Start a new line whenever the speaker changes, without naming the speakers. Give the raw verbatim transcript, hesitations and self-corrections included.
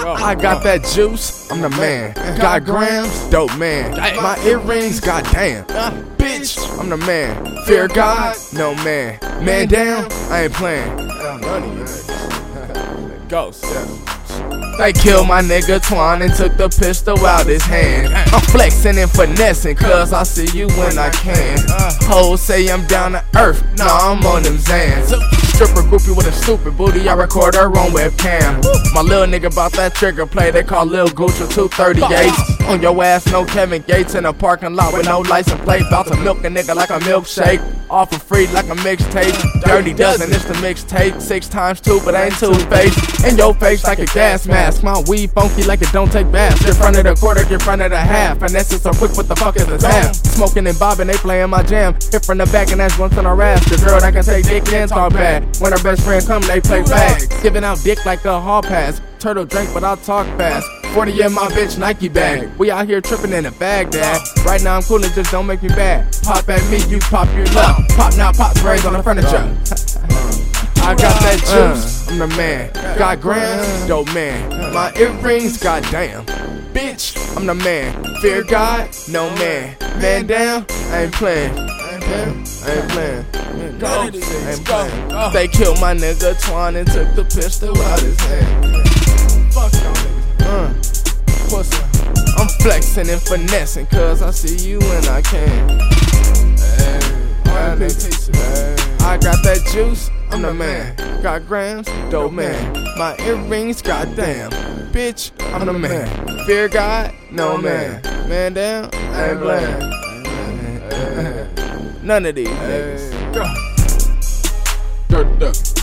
I got that juice, I'm the man. Got grams, dope man. My earrings, goddamn. Bitch, I'm the man. Fear God, no man. Man down, I ain't playing. Ghost, yeah. They killed my nigga Twan and took the pistol out his hand. I'm flexing and finessing, cause I see you when I can. Hoes say I'm down to earth, nah, I'm on them Zans. Stripper groupie with a stupid booty, I record her on webcam. My little nigga bout that trigger play, they call Lil Gooch with two thirty-eights. On your ass, no Kevin Gates in a parking lot with no license plate. Bout to milk a nigga like a milkshake. Off for free like a mixtape. Dirty Dozen, it's the mixtape. Six times two, but ain't two-faced. In your face like a gas mask. My weed funky like it don't take baths. In front of the quarter, in front of the half. And that's just so quick, what the fuck is this half? Smoking and bobbing, they playing my jam. Hit from the back and that's once on our ass. The girl that can take dick and talk bad. When her best friend come, they play bags. Giving out dick like a hall pass. Turtle drink, but I'll talk fast. forty in my bitch Nike bag. We out here tripping in a Baghdad. Right now I'm coolin', just don't make me bad. Pop at me, you pop your love. Pop now, pop sprays on the furniture. I got that juice, I'm the man. Got grams, dope man. My earrings, goddamn. Bitch, I'm the man. Fear God, no man. Man down, I ain't playing. I ain't playing. I ain't playing. They killed my nigga Twan and took the pistol out his hand. Fuck y'all niggas. Uh, pussy. I'm flexing and finessing, cause I see you when I can. Hey, hey, I got that juice, I'm the man. Got grams, dope man. My earrings, goddamn. Bitch, I'm the man. Fear God, no man. Man down, I ain't playing. None of these niggas. Dirt duck.